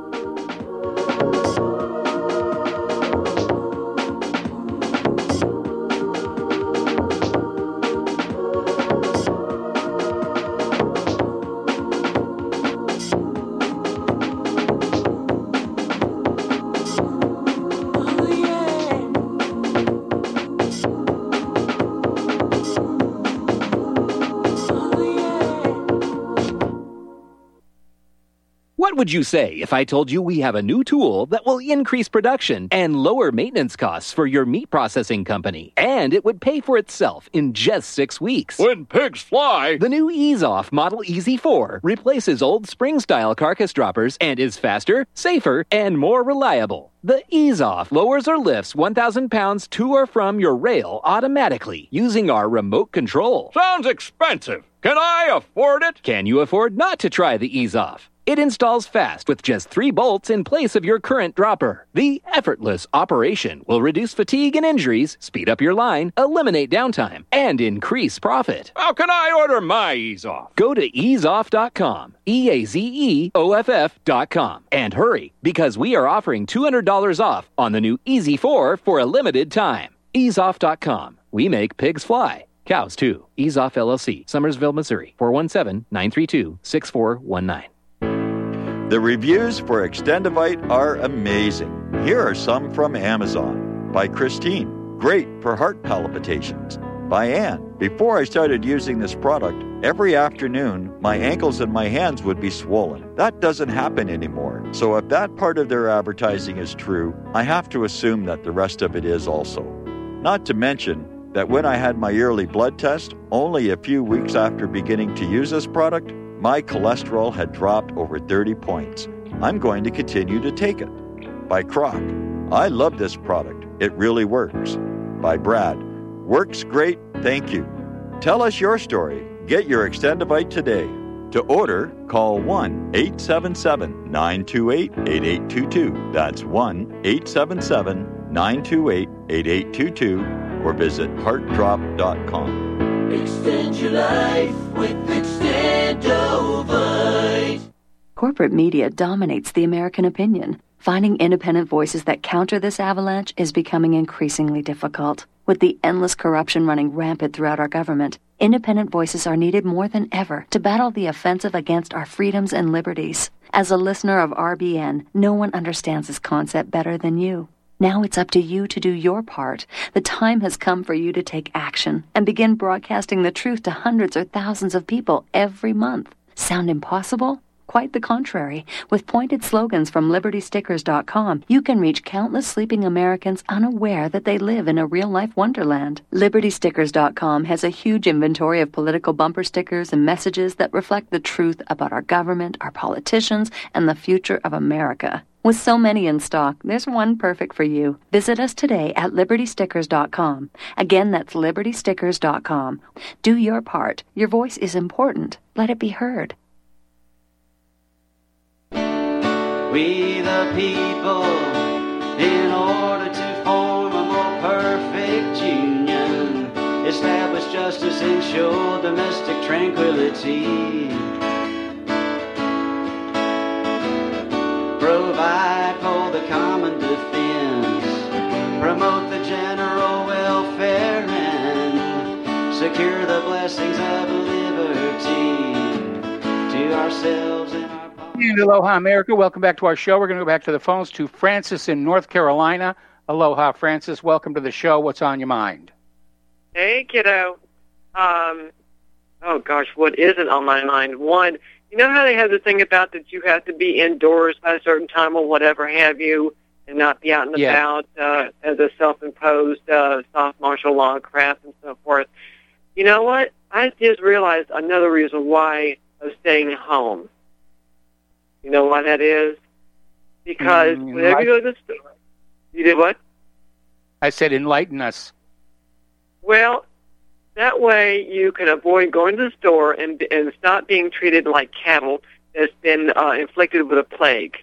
S14: What would you say if I told you we have a new tool that will increase production and lower maintenance costs for your meat processing company? And it would pay for itself in just 6 weeks.
S5: When pigs fly!
S14: The new EaseOff Model EZ4 replaces old spring-style carcass droppers and is faster, safer, and more reliable. The EaseOff lowers or lifts 1,000 pounds to or from your rail automatically using our remote control.
S5: Sounds expensive. Can I afford it?
S14: Can you afford not to try the EaseOff? It installs fast with just 3 bolts in place of your current dropper. The effortless operation will reduce fatigue and injuries, speed up your line, eliminate downtime, and increase profit.
S5: How can I order my EaseOff?
S14: Go to easeoff.com, EAZEOFF.com, and hurry, because we are offering $200 off on the new EZ4 for a limited time. Easeoff.com. We make pigs fly. Cows, too. EaseOff LLC, Summersville, Missouri, 417-932-6419.
S9: The reviews for Extendivite are amazing. Here are some from Amazon. By Christine, great for heart palpitations. By Ann, before I started using this product, every afternoon my ankles and my hands would be swollen. That doesn't happen anymore. So if that part of their advertising is true, I have to assume that the rest of it is also. Not to mention that when I had my yearly blood test, only a few weeks after beginning to use this product, my cholesterol had dropped over 30 points. I'm going to continue to take it. By Croc, I love this product. It really works. By Brad, works great, thank you. Tell us your story. Get your Extendivite today. To order, call 1-877-928-8822. That's 1-877-928-8822 or visit heartdrop.com.
S10: Extend your life with Extendovite.
S8: Corporate media dominates the American opinion. Finding independent voices that counter this avalanche is becoming increasingly difficult. With the endless corruption running rampant throughout our government, independent voices are needed more than ever to battle the offensive against our freedoms and liberties. As a listener of RBN, no one understands this concept better than you. Now it's up to you to do your part. The time has come for you to take action and begin broadcasting the truth to hundreds or thousands of people every month. Sound impossible? Quite the contrary. With pointed slogans from LibertyStickers.com, you can reach countless sleeping Americans unaware that they live in a real-life wonderland. LibertyStickers.com has a huge inventory of political bumper stickers and messages that reflect the truth about our government, our politicians, and the future of America. With so many in stock, there's one perfect for you. Visit us today at LibertyStickers.com. Again, that's LibertyStickers.com. Do your part. Your voice is important. Let it be heard.
S15: We the people, in order to form a more perfect union, establish justice, ensure domestic tranquility, provide for the common defense, promote the general welfare, and secure the blessings of liberty to ourselves and our...
S2: And aloha, America. Welcome back to our show. We're going to go back to the phones to Francis in North Carolina. Aloha, Francis. Welcome to the show. What's on your mind?
S16: Hey, kiddo. Oh, gosh, what isn't on my mind? One,
S4: you know how they have the thing about that you have to be indoors by a certain time or whatever have you, and not be out and about as a self-imposed soft martial law crap and so forth. You know what? I just realized another reason why I'm staying home. You know why that is? Because whenever you go to the store, you did what?
S2: I said enlighten us.
S4: Well, that way you can avoid going to the store and stop being treated like cattle that's been inflicted with a plague.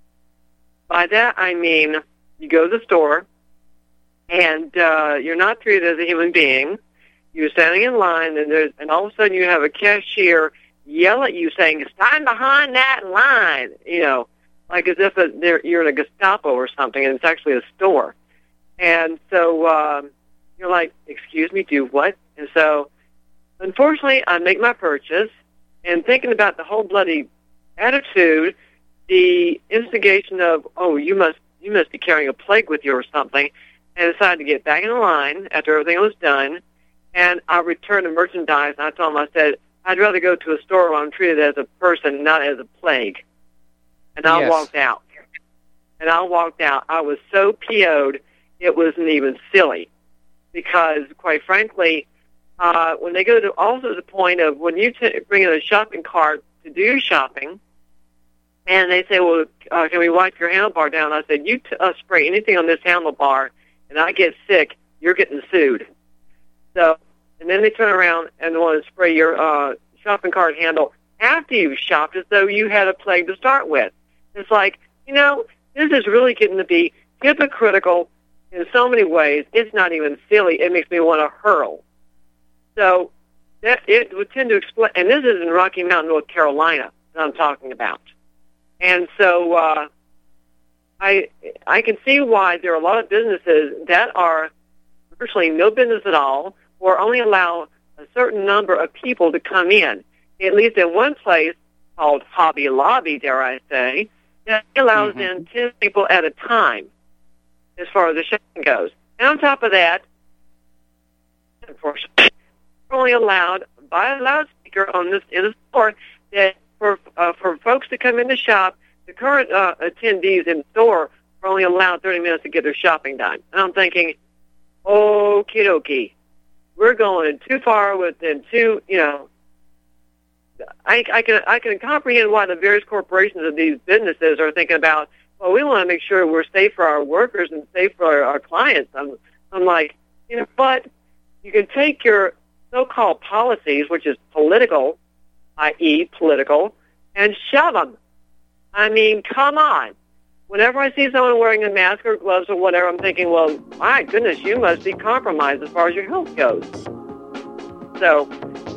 S4: By that, I mean you go to the store, and you're not treated as a human being. You're standing in line, and all of a sudden you have a cashier yell at you saying, "Stand behind that line," you know, like as if you're in a Gestapo or something, and it's actually a store. And so you're like, "Excuse me, do what?" And so, unfortunately, I make my purchase, and thinking about the whole bloody attitude, the instigation of, "Oh, you must be carrying a plague with you or something," and decided to get back in the line after everything was done, and I returned the merchandise, and I told him, I said, "I'd rather go to a store where I'm treated as a person, not as a plague." And I walked out. And I walked out. I was so PO'd, it wasn't even silly. Because, quite frankly, when they go to also the point of when you bring in a shopping cart to do your shopping, and they say, "Well, can we wipe your handlebar down?" I said, "You spray anything on this handlebar, and I get sick, you're getting sued." So, and then they turn around and want to spray your shopping cart handle after you've shopped as though you had a plague to start with. It's like, you know, this is really getting to be hypocritical in so many ways. It's not even silly. It makes me want to hurl. So that it would tend to explain, and this is in Rocky Mountain, North Carolina, that I'm talking about. And so I can see why there are a lot of businesses that are virtually no business at all, or only allow a certain number of people to come in. At least in one place called Hobby Lobby, dare I say, that allows in 10 people at a time as far as the shopping goes. And on top of that, unfortunately, we're only allowed by a loudspeaker in the store that for folks to come in the shop, the current attendees in the store are only allowed 30 minutes to get their shopping done. And I'm thinking, okie dokie, we're going too far within two, you know. I can comprehend why the various corporations of these businesses are thinking about, well, we want to make sure we're safe for our workers and safe for our clients. I'm like, you know, but you can take your so-called policies, which is political, i.e. political, and shove them. I mean, come on. Whenever I see someone wearing a mask or gloves or whatever, I'm thinking, well, my goodness, you must be compromised as far as your health goes. So,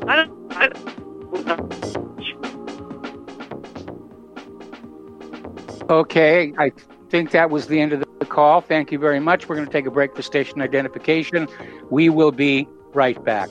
S2: Okay, I think that was the end of the call. Thank you very much. We're going to take a break for station identification. We will be right back.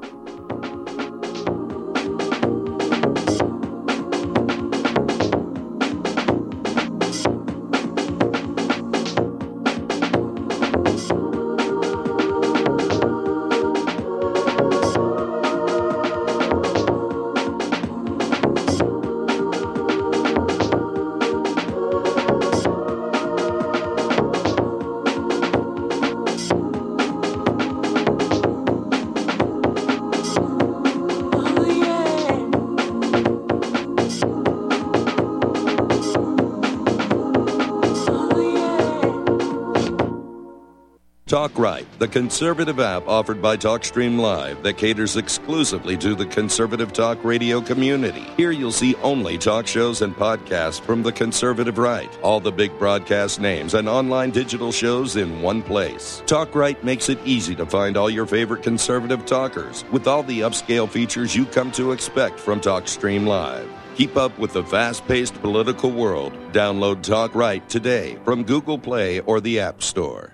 S7: Talk Right, the conservative app offered by TalkStream Live that caters exclusively to the conservative talk radio community. Here you'll see only talk shows and podcasts from the conservative right. All the big broadcast names and online digital shows in one place. Talk Right makes it easy to find all your favorite conservative talkers with all the upscale features you come to expect from TalkStream Live. Keep up with the fast-paced political world. Download Talk Right today from Google Play or the App Store.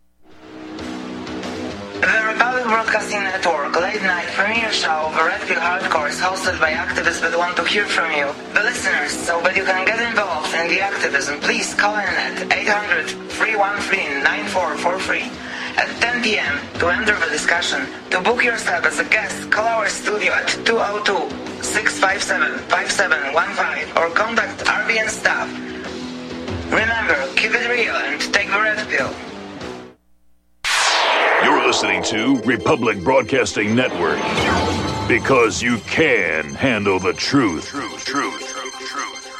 S16: The Republic Broadcasting Network late night premiere show of Red Pill Hardcore is hosted by activists that want to hear from you, the listeners. So that you can get involved in the activism, please call in at 800-313-9443 at 10 p.m. to enter the discussion. To book yourself as a guest, call our studio at 202-657-5715 or contact RBN staff. Remember, keep it real and take the red pill.
S17: You're listening to Republic Broadcasting Network. Because you can handle the truth.